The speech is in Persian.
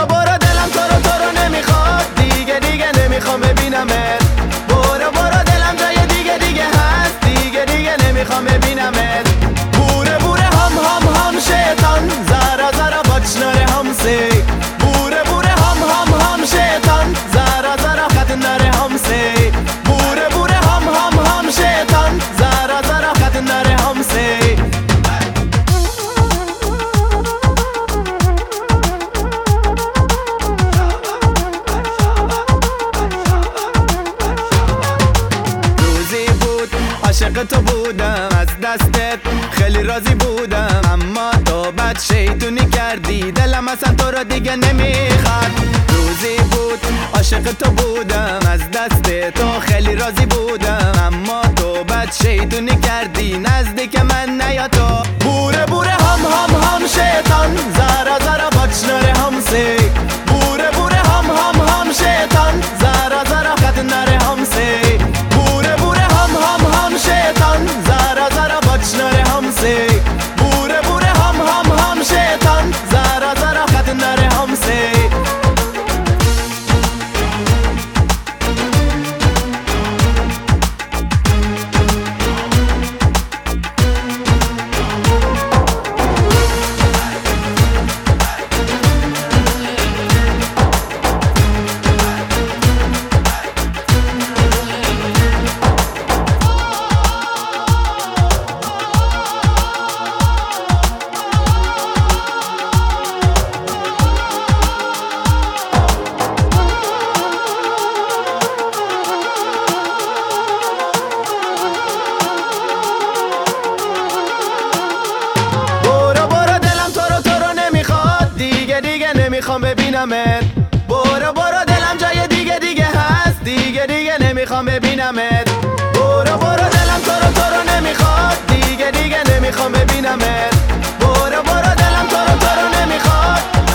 برو برو دلم تو رو نمیخواد، دیگه دیگه نمیخوام ببینمت. برو برو دلم جای دیگه هست، دیگه نمیخوام ببینمت. بوره بوره هم شیطان، زارا زارا بچناره همسه. بوره بوره هم شیطان، زارا زارا خطناره همسه. بوره بوره هم شیطان، زارا زارا خطناره همسه. عاشق تو بودم، از دستت خیلی راضی بودم، اما تو بد شیطونی کردی، دلم اصلا تو رو دیگه نمیخواد. روزی بود عاشق تو بودم، از دست تو خیلی راضی بودم، اما تو بد شیطونی کردی، نزدیک من نیا تو. بوره بوره هم شیطان، زارا زارا بچناره همسه. بوره بوره هم شیطان، زارا زارا خطناره همسه. بوره بوره هم شیطان، زارا زارا بچناره همسه. بوره بوره هم شیطان، زارا زارا خطناره همسه. نمیخوام ببینمت. برو برو دلم جای دیگه هست، دیگه نمیخوام ببینمت. برو برو دلم تو رو نمیخواد، دیگه نمیخوام ببینمت. برو برو دلم تو رو نمیخواد.